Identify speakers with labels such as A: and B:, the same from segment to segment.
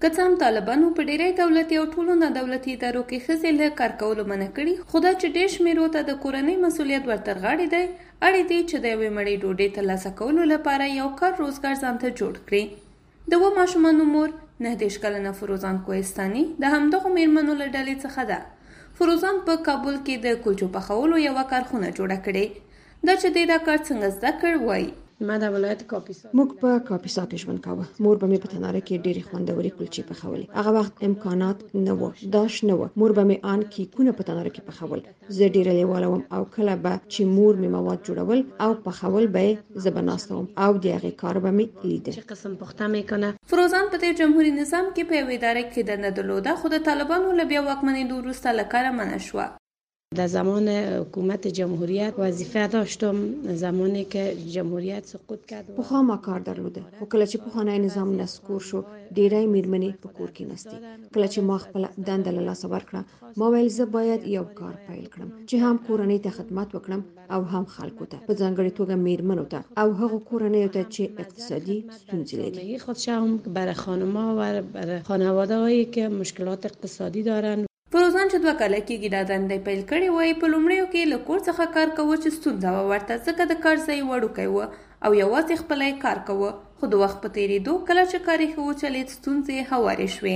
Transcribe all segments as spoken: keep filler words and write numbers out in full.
A: که څه هم طالبانو په ډیری دولتي او ټولو نه دولتي ادارو کې ښځې له کار کولو منع کړي، خو دا چې ډېر شمېرو ته د کورنۍ مسؤلیت ورترغاړې دی، اړ دی چې د یوې مړۍ ډوډۍ ترلاسه کولو لپاره یو کار روزګار ځان ته جوړ کړي. د اووه ماشومانو مور نهه دېرش کلنه فروزان کوهستاني د همدغو میرمنو له ډلې څخه ده. فروزان په کابل کې د کلچو پخولو یوه کارخونه جوړه کړې. دا چې دی دا کار څنګه زده کړ وایي.
B: ما د ولایت کاپیسا موږ په کاپیسا کې ژوند کاوه. مور به مې په تناره کې ډېرې خوندورې کلچې پخولې. هغه وخت امکانات نه و، داش نه و. مور به مې ان کیکونه په تناره کې پخول. زه ډېره لیواله وم او کله به چې مور مې مواد جوړول او پخول به زه به ناسته وم او د هغې کار به مې لیده.
A: چې قسم پخته میکنه. فروزان په دې جمهوری نظام کې په یوې اداره کې دنده درلوده، خو د طالبانو له بیا واکمنېدو وروسته له کاره منع شوه.
B: در زمان حکومت جمهوریت وظیفه داشتم. زمانی که جمهوریت سقوط کرد
A: پخوا ما کار درلوده، خو کله چې پخوانی نظام نسکور شو ډیری میرمنې په کور کې نستي. کله چې ما خپل دنده له لاسه ورکړه، ما ویل زه باید یو کار پیل کړم چې هم کورنۍ ته خدمت وکړم او هم خلکو ته، په ځانګړې توګه میرمنو ته او هغو کورنیو ته چې اقتصادي ستونزې لري.
B: خودشم برای خانم‌ها و برای خانواده‌هایی که مشکلات اقتصادی دارن.
A: فروزان چې دوه کاله کېږي دا دنده پیل کړې وایي په لومړیو کې له کور څخه کار کوه چې ستونزه وه ورته، ځکه د کار ځای وړوکی و او یوازې خپله یې کار کوه. خو د وخت په تېرېدو کله چې کار یې ښه وچلېد ستونزې هوارې شوې.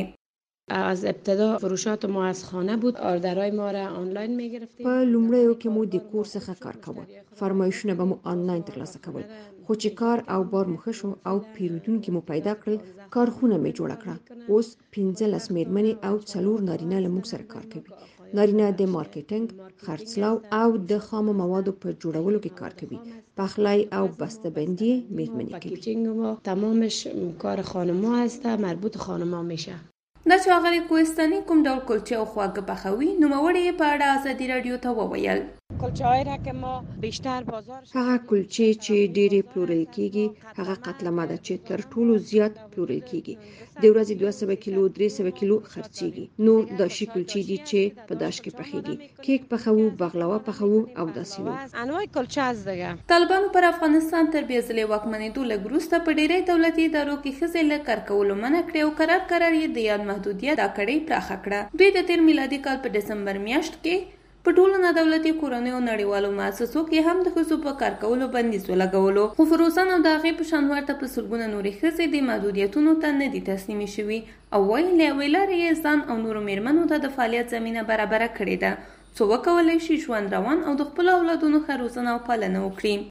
B: از ابتدا فروشات ما از خانه بود. آردرهای ما را آنلاین می‌گرفتیم.
A: په لومړیو کې مو د کور څخه کار کوه، فرمایشونه به مو آنلاین ترلاسه کول. خو چې کار او بار مو ښه شو او پیرودونکي مو پیدا کړل، کارخونه مې جوړه کړه. اوس پنځلس میرمنې او څلور نارینه له موږ سره کار کوي. نارینه د مارکیټینګ، خرڅلاو او د خامو موادو په جوړولو کې کار کوي. پخلی او بسته‌بندی میرمنې کوي.
B: پاکیجینگ تمامش کار خانم‌ها است، مربوط خانم‌ها میشه.
A: دا چې هغه کوهستاني کوم ډول کلچې او خواږه پخوي، نوموړی یې په اړه ازادي راډیو ته وویل.
B: هغه
A: کلچې چې ډېرې پلورل کیږي هغه قتلمه ده چې تر ټولو زیات پلورل کیږي. د ورځې دوه سوه کیلو درې سوه کیلو خرڅیږي. نور داشي کلچې دي چې په داش کې پخیږي. کیک پخوو، بغلاوه پخوو او داسې نور.
B: انواع کلچه از دیگه.
A: طالبانو پر افغانستان تر بیا ځلې واکمنېدو لږ وروسته په ډېری دولتي ادارو کې ښځې له کار کولو منع کړې او قرار قرار یې د یاد محدودیت دا کړۍ پراخه کړه. دوی د تېر میلادي کال په ډسمبر میاشت کې په ټولو نه دولتي کورنیو نړیوالو مؤسسو کې هم د ښځو په کار کولو بندیز ولګولو. خو فروزان او د هغې په شان ورته په سلګونه نورې ښځې د محدودیتونو ته نه دي تسلیمې شوي او وایي له یوې لارې یې ځان او نورو میرمنو ته د فعالیت زمینه برابره کړې ده څو وکولی شي ژوند روان او د خپلو اولادونو ښه روزنه او پالنه وکړي.